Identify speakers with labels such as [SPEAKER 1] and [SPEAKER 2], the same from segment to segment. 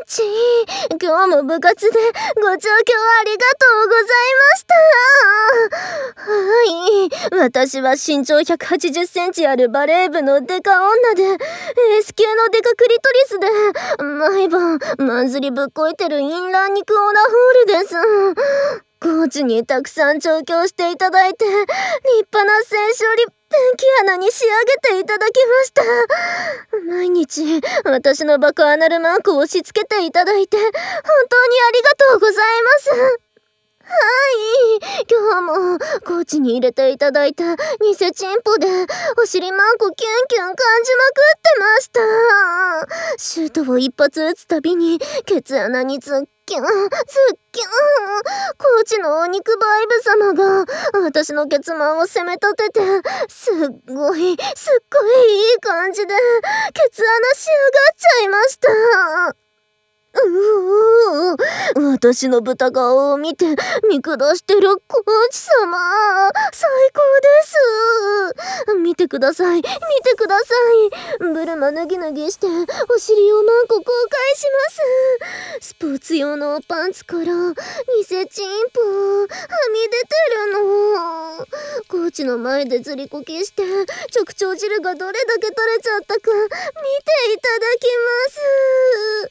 [SPEAKER 1] ち、今日も部活でご調教ありがとうございました。はい、私は身長180センチあるバレー部のデカ女で、S 級のデカクリトリスで、毎晩マンズリぶっこいてるインラー肉オナホールです。コーチにたくさん調教していただいて、立派な選手よりペンキ穴に仕上げていただきました。毎日私のバカアナルマークを押し付けていただいて、本当にありがとうございます。はい、今日もコーチに入れていただいた偽チンポでお尻マンコキュンキュン感じまくってました。シュートを一発打つたびにケツ穴にズッキュンズッキュン。コーチのお肉バイブ様が私のケツマンを攻め立てて、すっごいいい感じでケツ穴仕上がっちゃいました。私の豚顔を見て見下してるコーチ様、最高です。見てください。ブルマ脱ぎ脱ぎしてお尻を何個公開します。スポーツ用のパンツから偽チンポはみ出てるの。コーチの前でずりこきして直腸汁がどれだけ取れちゃったか見ていただきます。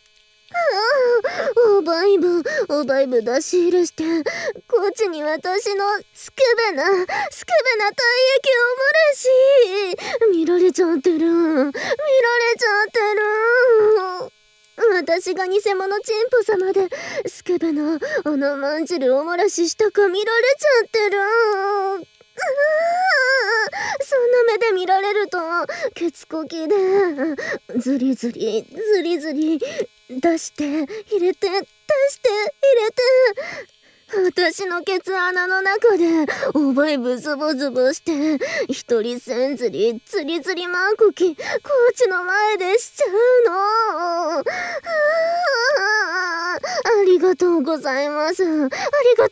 [SPEAKER 1] おバイブ出し入れしてコーチに私のスケベな体液を漏らし見られちゃってる。私が偽物チンポ様でスケベな穴まんじるを漏らししたか見られちゃってる。そんな目で見られるとケツこきでズリズリ出して入れて私のケツ穴の中でおバイブズボして一人せんずり釣りマンコキコーチの前でしちゃうの。ありがとうございます。コー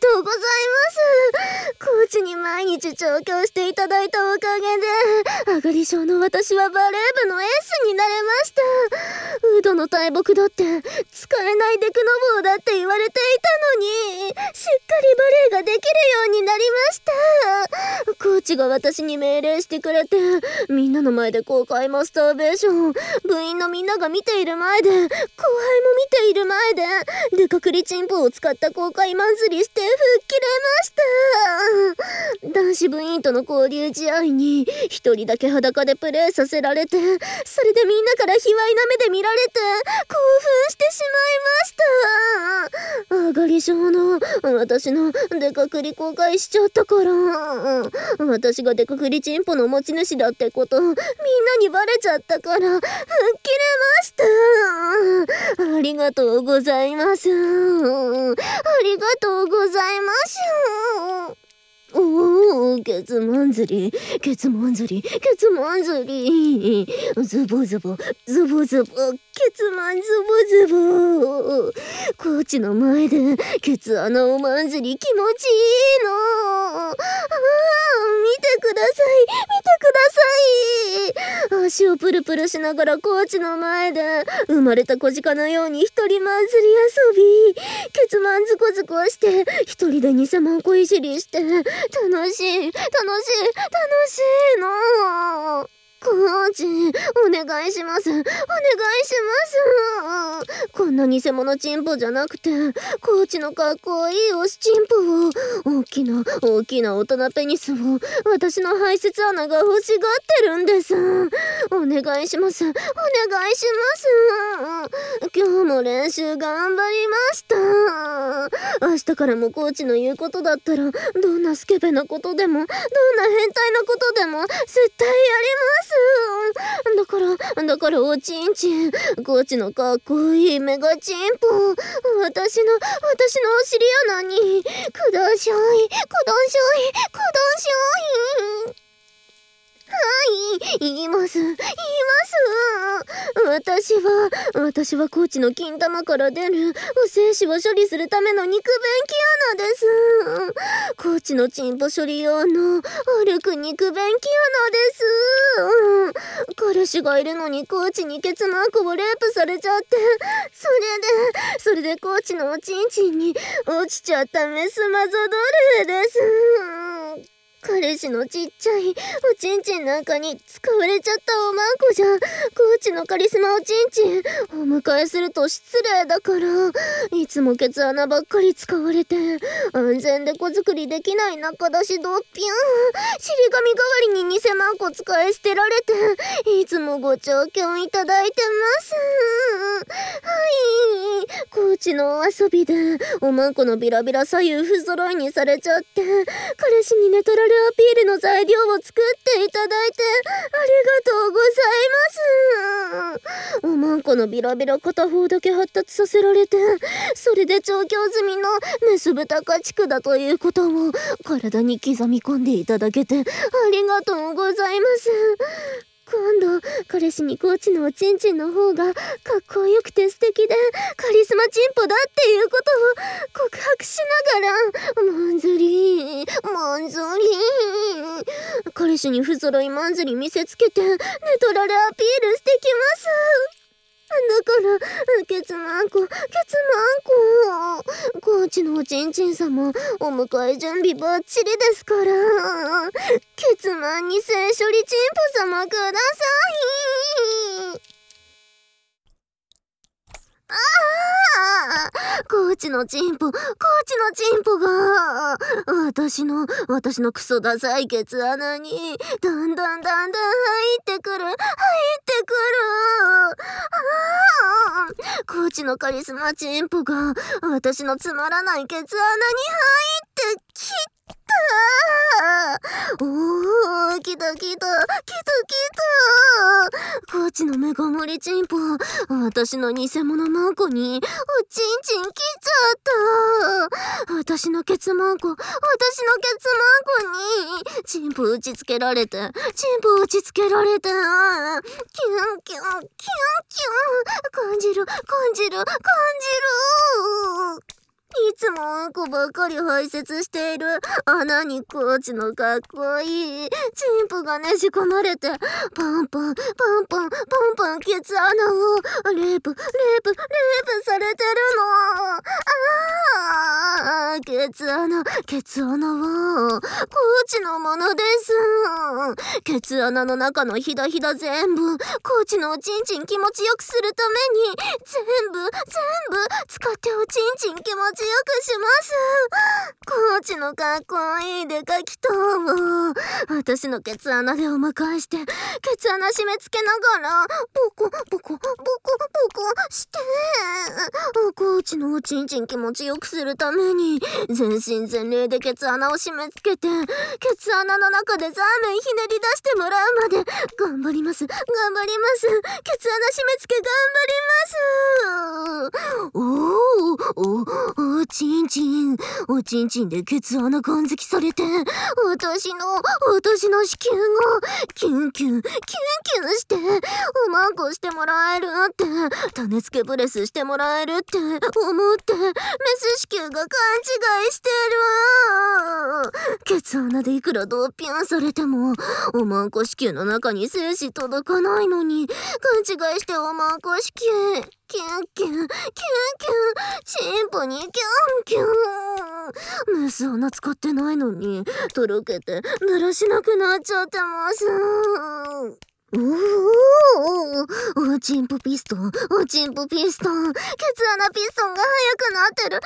[SPEAKER 1] チに毎日調教していただいたおかげで上がり症の私はバレー部のエースになれました。ウドの大木だって使えないデクノボーだって言われていたのに、しっかりバレーができるようになりました。コーチが私に命令してくれて、みんなの前で公開マスターベーション、部員のみんなが見ている前で、後輩も見ている前でデカクリチンポを使った公開マンズリして吹っ切れました。男子部員との交流試合に一人だけ裸でプレーさせられて、それでみんなから卑猥な目で見られて興奮してしまいました。上がり症の私のデカクリ公開しちゃったから、私がデカクリチンポの持ち主だってことみんなにバレちゃったから吹っ切れました。ありがとうございます。おお、ケツマンズリズボズボケツマンズボコーチの前でケツ穴をマンズリ気持ちいいの。見てください。足をプルプルしながらコーチの前で生まれた小鹿のように一人マンズリ遊び、ケツマンズコズコして一人で偽マンコいじりして楽しいの。コーチ、お願いします。こんな偽物チンポじゃなくて、コーチのかっこいい推しチンポを、大きな大人ペニスを私の排泄穴が欲しがってるんです。お願いします。今日も練習頑張りました。明日からもコーチの言うことだったら、どんなスケベなことでも、どんな変態なことでも絶対やります。だからおちんちん、コーチのかっこいいメガチンポ、私のお尻穴にくだしょい。はい、言います。 私はコーチの金玉から出る精子を処理するための肉便器穴です。コーチのチンポ処理用の歩く肉便器穴です。彼氏がいるのにコーチにケツマークをレイプされちゃって、それでコーチのおちんちんに落ちちゃったメスマゾドルです。彼氏のちっちゃいおちんちんなんかに使われちゃったおまんこじゃ、コーチのカリスマおちんちんお迎えすると失礼だから、いつもケツ穴ばっかり使われて安全で子作りできない仲だしドッピュン、尻紙代わりに偽マンコ使い捨てられていつもご調教いただいてます。はい、コーチのお遊びでおまんこのビラビラ左右不揃いにされちゃって、彼氏にネトラルアピールの材料を作っていただいてありがとうございます。おまんこのビラビラ片方だけ発達させられて、それで調教済みのメス豚家畜だということを体に刻み込んでいただけてありがとうございます。今度彼氏にコーチのおちんちんの方がかっこよくて素敵でカリスマチンポだっていうことを告白しながらマンズリー彼氏に不揃いマンズリ見せつけてネトラルアピールしてきます。だからケツマンココーチのおちんちん様お迎え準備バッチリですから、ケツマンに性処理チンポ様ください。コーチのチンポが私のクソダサいケツ穴にだんだん入ってくる。コーチのカリスマチンポが私のつまらないケツ穴に入ってきた。おー、来た。コーチのメガ盛りチンポ私の偽物マンコにおちんちん来ちゃった。私のケツマンコにチンポ打ちつけられてキュン感じる。いつもうんこばっかり排泄している穴にコーチのかっこいいチンポがねじ込まれてパンパンケツ穴をレイプされてるの。ケツ穴はコーチのものです。ケツ穴の中のひだ全部コーチのおちんちん気持ちよくするために全部使っておちんちん気持ちよくします。コーチのかっこいいデカキトを私のケツ穴でお迎えしてケツ穴締め付けながらボコしてコーチのおちんちん気持ちよくするために全身全霊でケツ穴を締め付けてケツ穴の中でザーメンひねり出してもらうまで頑張ります。ケツ穴締め付け頑張ります。おちんちんでケツ穴感激されて私の子宮がキュンしておまんこしてもらえるって種付けブレスしてもらえるって思ってメス子宮が勘違いしてる。ケツ穴でいくらドッピンされてもおまんこ子宮の中に精子届かないのに勘違いしておまんこ子宮キュンチンポにキュンメス穴使ってないのにとろけてだらしなくなっちゃってます。おちんぽピストンケツ穴ピストンが速くなってる。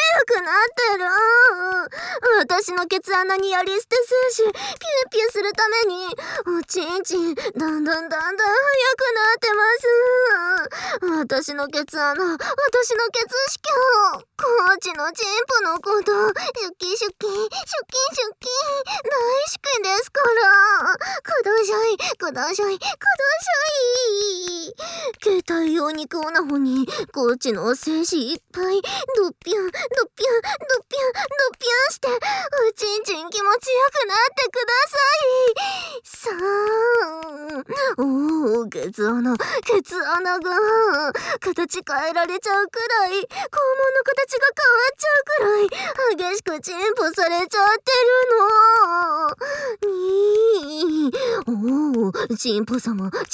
[SPEAKER 1] 私のケツ穴にやり捨て精子ピューするためにおちんちんだんだん速くなってます。私のケツ穴子宮コーチのチンポのことシュキ大好きですからください。 携帯用肉オナホにコーチの精子いっぱいドッピュンドッピュンドッピュンドッピュンドッピュンしておちんちん気持ちよくなってください。おお、ケツ穴が形変えられちゃうくらい、肛門の形が変わっちゃうくらい激しくチンポされちゃってるの。おお、チンポ様が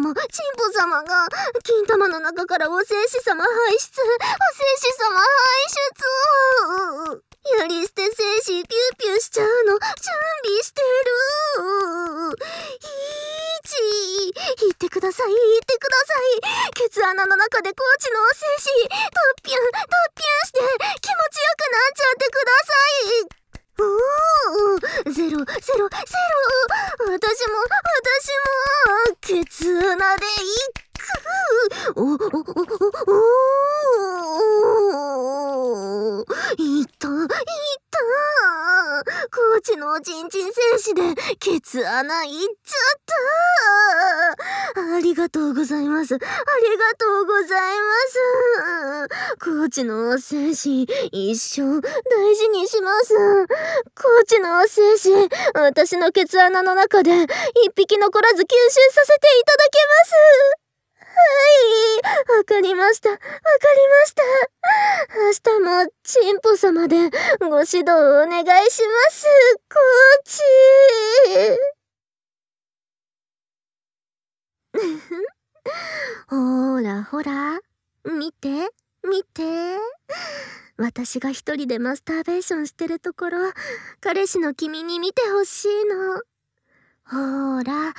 [SPEAKER 1] 金玉の中からお精子様排出。やり捨て精子ピューピューしちゃうの準備してる。言ってください。ケツ穴の中でコーチのお精子ドッピュンして気持ちよくなっちゃってください。ゼロ。私もケツ穴でいったコーチのおちんちん精子でケツ穴いっちゃった。ありがとうございます。コーチのお精子一生大事にします。コーチのお精子、私のケツ穴の中で一匹残らず吸収させていただきます。はい、わかりました。明日もチンポ様でご指導をお願いします、コーチ。ほら、見て。私が一人でマスターベーションしてるところ、彼氏の君に見てほしいの。ほら、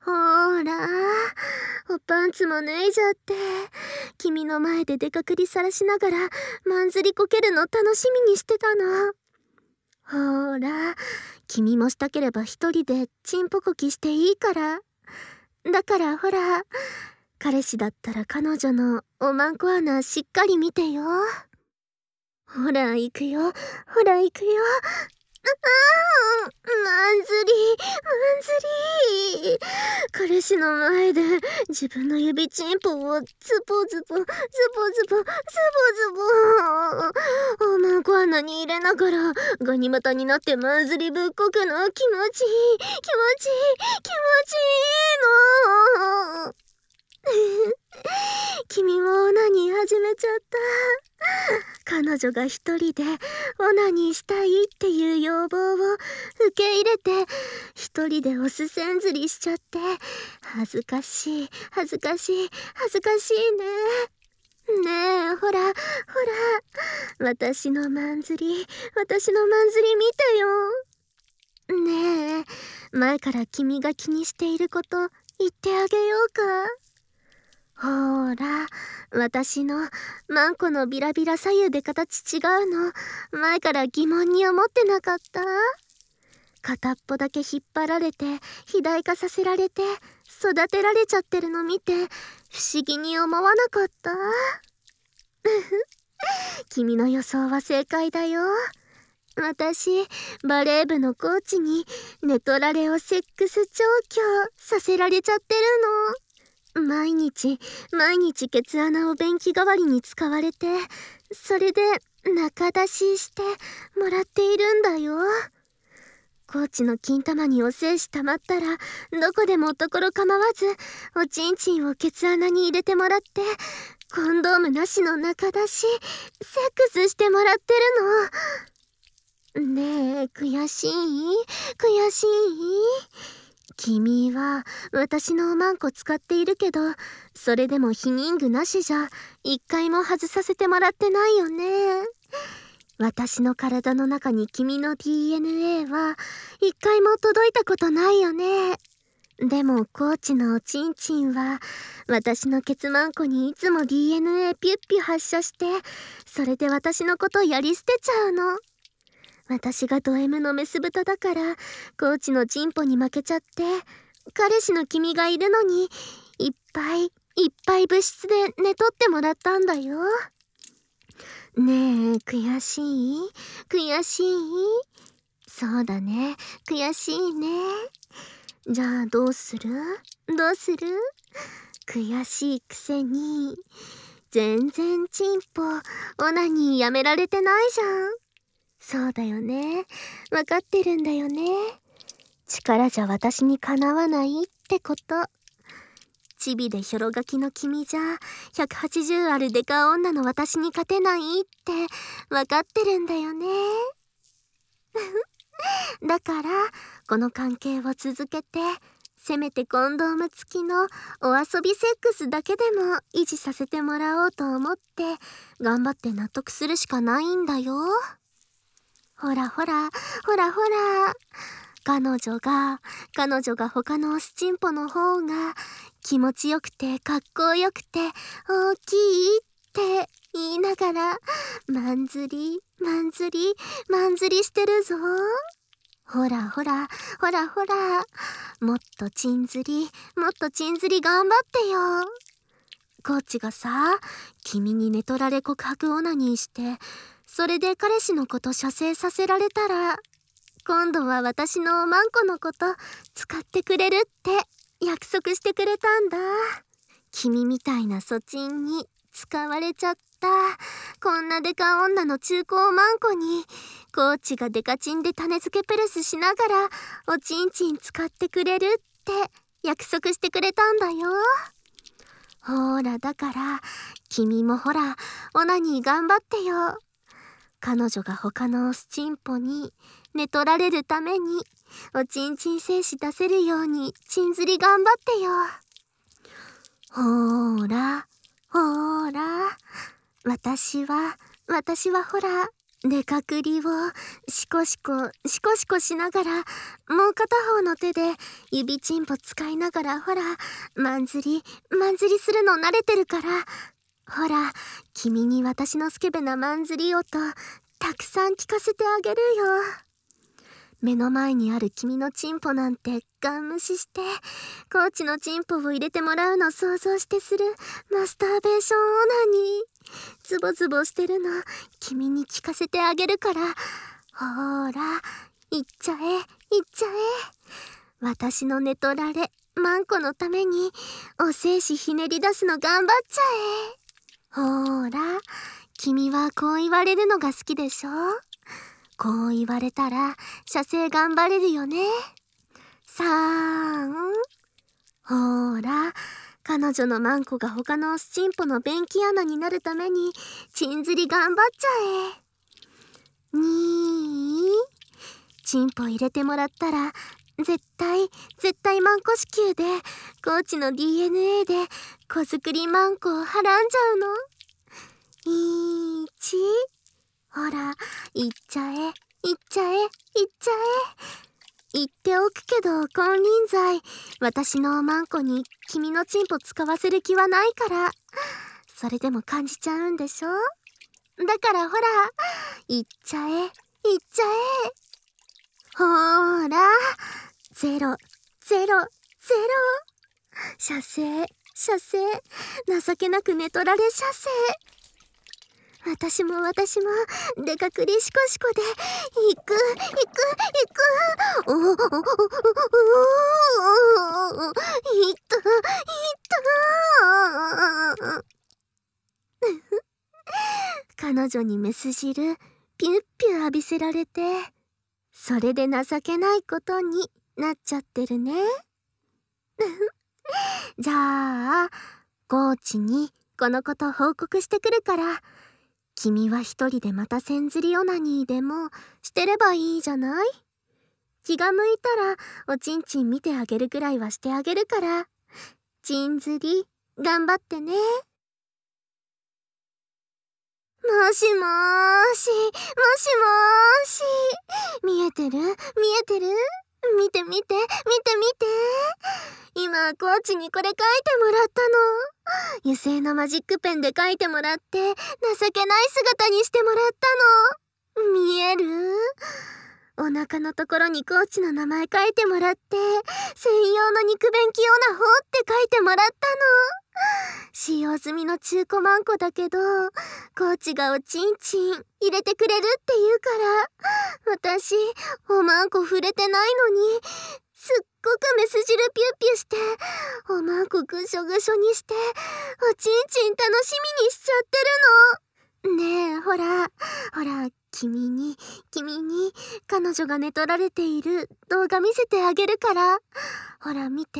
[SPEAKER 1] おパンツも脱いじゃって、君の前でデカクリさらしながらまんずりこけるの楽しみにしてたの。ほら、君もしたければ一人でチンポコキしていいから。だからほら、彼氏だったら彼女のおまんこ穴しっかり見てよ。ほら行くよ。まんずり。彼氏の前で自分の指チンポをズボズボおまんこ穴に入れながらガニ股になってまんずりぶっこくの気持ちいいの。君もオナニー始めちゃった。彼女が一人でオナニーしたいっていう要望を受け入れて一人でオスせんずりしちゃって恥ずかしいね。ねえ、ほら私のまんずり見てよ。ねえ、前から君が気にしていること言ってあげようか。ほら、私のマンコのビラビラ左右で形違うの前から疑問に思ってなかった？片っぽだけ引っ張られて肥大化させられて育てられちゃってるの見て不思議に思わなかった？君の予想は正解だよ。私バレー部のコーチにネトラレをセックス調教させられちゃってるの。毎日ケツ穴を便器代わりに使われて、それで中出ししてもらっているんだよ。コーチの金玉にお精子溜まったらどこでも所構わずおちんちんをケツ穴に入れてもらってコンドームなしの中出しセックスしてもらってるの。ねえ、悔しい？君は私のおまんこ使っているけど、それでも避妊具なしじゃ一回も外させてもらってないよね。私の体の中に君の DNA は一回も届いたことないよね。でもコーチのおちんちんは私のケツマンコにいつも DNA ピュッピュ発射して、それで私のことやり捨てちゃうの。私がド M のメス豚だからコーチのチンポに負けちゃって、彼氏の君がいるのにいっぱい物質で寝取ってもらったんだよ。ねえ、悔しい？そうだね、悔しいね。じゃあどうする？ 悔しいくせに全然チンポオナニーやめられてないじゃん。そうだよね、わかってるんだよね。力じゃ私にかなわないってこと。チビでひょろがきの君じゃ180あるデカ女の私に勝てないってわかってるんだよね。だからこの関係を続けて、せめてコンドーム付きのお遊びセックスだけでも維持させてもらおうと思って頑張って納得するしかないんだよ。ほらほらほらほら、彼女が他のオスチンポの方が気持ちよくてかっこよくて大きいって言いながらマンズリしてるぞ。ほらほらほらほら、もっとチンズリ頑張ってよ。コーチがさ、君に寝取られ告白オナニーして、それで彼氏のこと射精させられたら、今度は私のおまんこのこと使ってくれるって約束してくれたんだ。君みたいなソチンに使われちゃった。こんなデカ女の中高おまんこにコーチがデカチンで種付けプレスしながらおちんちん使ってくれるって約束してくれたんだよ。ほら、だから君もほらオナニー頑張ってよ。彼女が他のオスチンポに寝取られるためにおちんちん精子出せるようにチンズリ頑張ってよ。ほらほら、私はほらデカクリをシコシコしながら、もう片方の手で指チンポ使いながらほらマンズリするの慣れてるから、ほら君に私のスケベなマンズリ音たくさん聞かせてあげるよ。目の前にある君のチンポなんてガン無視して、コーチのチンポを入れてもらうの想像してするマスターベーションオナニー、ズボズボしてるの君に聞かせてあげるから、ほらいっちゃえ。私の寝取られマンコのためにお精子ひねり出すの頑張っちゃえ。ほら、君はこう言われるのが好きでしょ。こう言われたら射精頑張れるよね。ほら、彼女のマンコが他のオスチンポの便器穴になるためにチンズリ頑張っちゃえ。チンポ入れてもらったら絶対マンコ子宮でコーチの DNA で子作りマンコをはらんじゃうの。ほらいっちゃえ。言っておくけど金輪際、私のおまんこに君のチンポ使わせる気はないから。それでも感じちゃうんでしょ。だからほら言っちゃえ。ほーら0射精情けなく寝取られ射精。私もデカクリシコシコで行く。いった彼女にメス汁ピュッピュ浴びせられて、それで情けないことになっちゃってるね。じゃあコーチにこのこと報告してくるから、君は一人でまたセンズリオナニーでもしてればいいじゃない。気が向いたらおちんちん見てあげるくらいはしてあげるから、チンズリ頑張ってね。もしもーし見えてる見て今コーチにこれ書いてもらったの。油性のマジックペンで書いてもらって、情けない姿にしてもらったの。見える？お腹のところにコーチの名前書いてもらって、専用の肉便器オナホって書いてもらったの。使用済みの中古マンコだけど、コーチがおちんちん入れてくれるって言うから、私おマンコ触れてないのにすっごくメス汁ピュッピュして、おまんこぐしょぐしょにして、おちんちん楽しみにしちゃってるの。ねえ、ほら、君に、彼女が寝取られている動画見せてあげるから。ほら見て。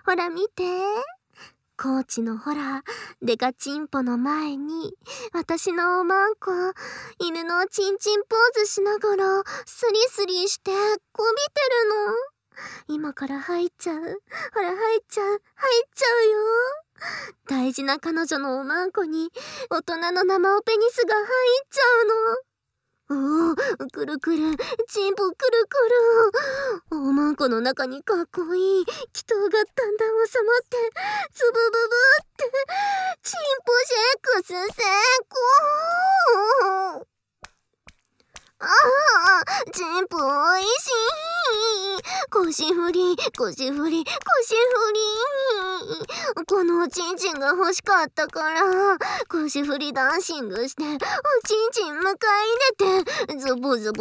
[SPEAKER 1] コーチのほら、デカチンポの前に、私のおまんこ、犬のチンチンポーズしながら、スリスリして、こびてるの。今から入っちゃう。ほら、入っちゃうよ。大事な彼女のおまんこに、大人の生オペニスが入っちゃうの。おお、くるくる、チンポくるくる。おまんこの中にかっこいい祈祷がだんだん収まって、ズブブブって、チンポシェックス成功。ああ、チンポおいしい。腰振り。このおちんちんが欲しかったから、腰振りダンシングして、おちんちん迎え入れて、ズボ、腰振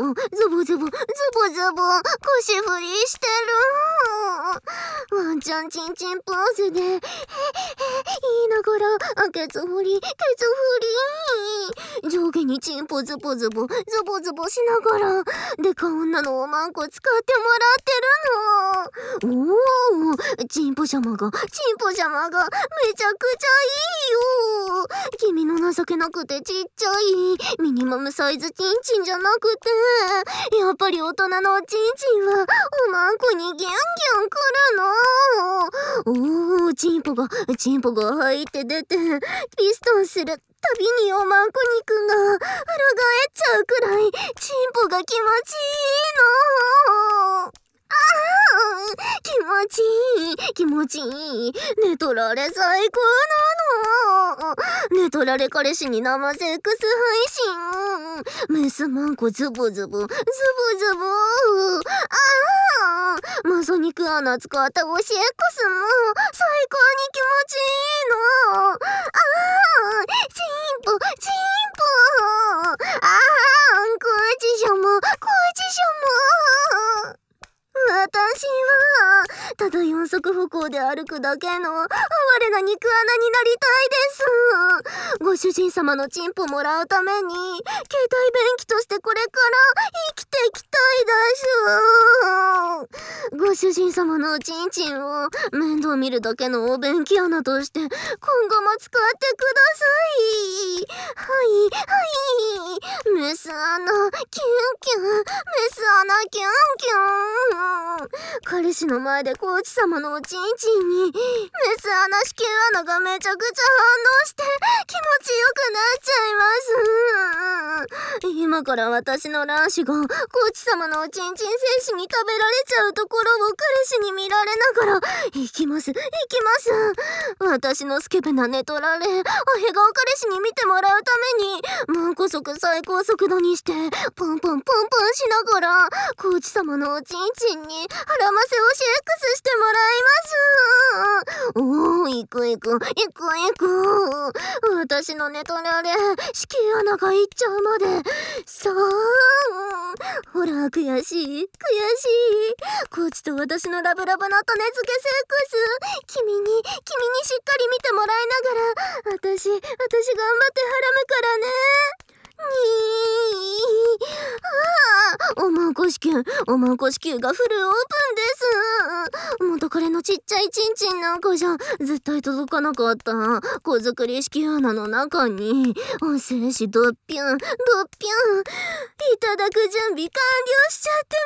[SPEAKER 1] りしてる。ワンちゃんチンチンポーズで、言いながら、ケツ振り。上下にチンポズボしながら、でか女のおまんこ使ってもらってるの。おー、チンポ様がめちゃくちゃいいよ。君の情けなくてちっちゃいミニマムサイズチンチンじゃなくて、やっぱり大人のおちんちんはおまんこにギュンギュンくるの。おー、チンポが入って出てピストンするたびにおまんこ肉が裏返っちゃうくらいチンポが気持ちいいの。気持ちいい。寝取られ最高なの。寝取られ彼氏に生セックス配信。メスマンコズボ。マソニク穴使ったオシエックスも最高に気持ちいいの。チンポ。コーチショモ。私はただ四足歩行で歩くだけの哀れな肉穴になりたいです。ご主人様のチンポもらうために携帯便器としてこれから生きていきたいです。ご主人様のおちんちんを面倒見るだけのお便器穴として今後も使ってください。メス穴キュンキュン。彼氏の前でコーチ様のおちんちんにメス穴子宮穴がめちゃくちゃ反応して気持ちよくなっちゃいます。今から私の卵子がコーチ様のおちんちん精子に食べられちゃうところを彼氏に見られながら行きます。私のスケベな寝取られアヘ顔彼氏に見てもらうためにマンコ速最高速度にしてポンポンしながらコーチ様のおちんちんに腹ませをシェックスしてもらいます。おー、行く。私の寝取られ子宮穴がいっちゃうまでさあ、ほら悔しい。コーチと私のラブラブな種付けセックス。君にしっかり見てもらいながら私頑張ってハラむからね。おまんこ子宮がフルオープンです。元彼のちっちゃいチンチンなんかじゃ絶対届かなかった子作り子宮穴の中にお精子ドッピュンいただく準備完了しちゃって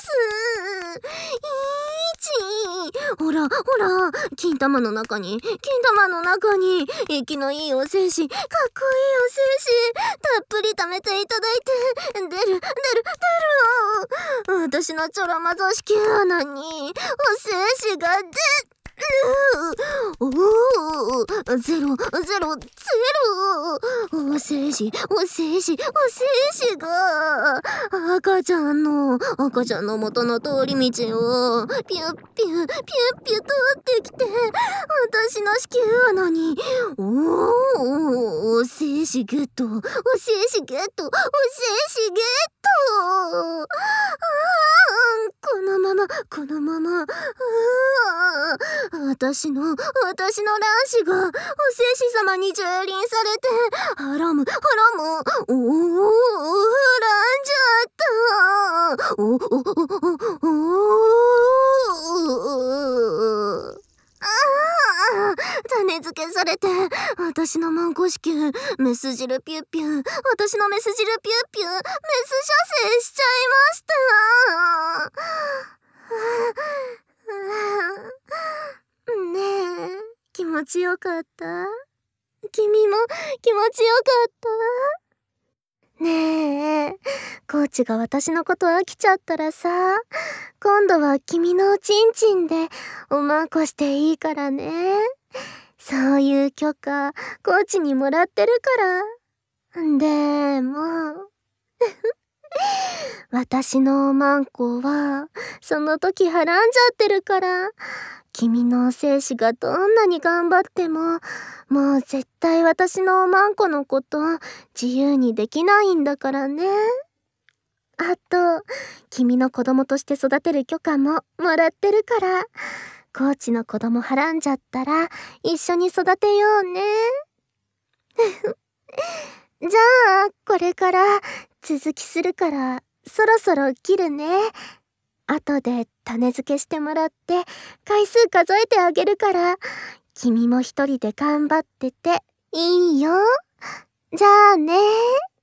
[SPEAKER 1] ます。ほら金玉の中に息のいいお精子、かっこいいお精子たっぷり溜めていただいて出る私のちょろまぞ子宮穴にお精子が出ゼロお精子が赤ちゃんの元の通り道をピュッピュ通ってきて私の子宮穴にお精子ゲットこのまま、私の卵子が、お聖子様に蹂躙されて、ハラム、らんじゃった。種付けされて、私のマンコ子宮、メス汁ピュッピュ、私のメス汁ピュッピュ、メス射精しちゃいました。ねえ、気持ちよかった？君も気持ちよかった？ねえ、コーチが私のこと飽きちゃったらさ、今度は君のおちんちんでおまんこしていいからね。そういう許可、コーチにもらってるから。でも、私のおまんこは、その時はらんじゃってるから、君の精子がどんなに頑張っても、もう絶対私のおまんこのこと自由にできないんだからね。あと、君の子供として育てる許可ももらってるから、コーチの子供はらんじゃったら一緒に育てようね。じゃあ、これから続きするからそろそろ切るね。後で種付けしてもらって回数数えてあげるから、君も一人で頑張ってていいよ。じゃあね。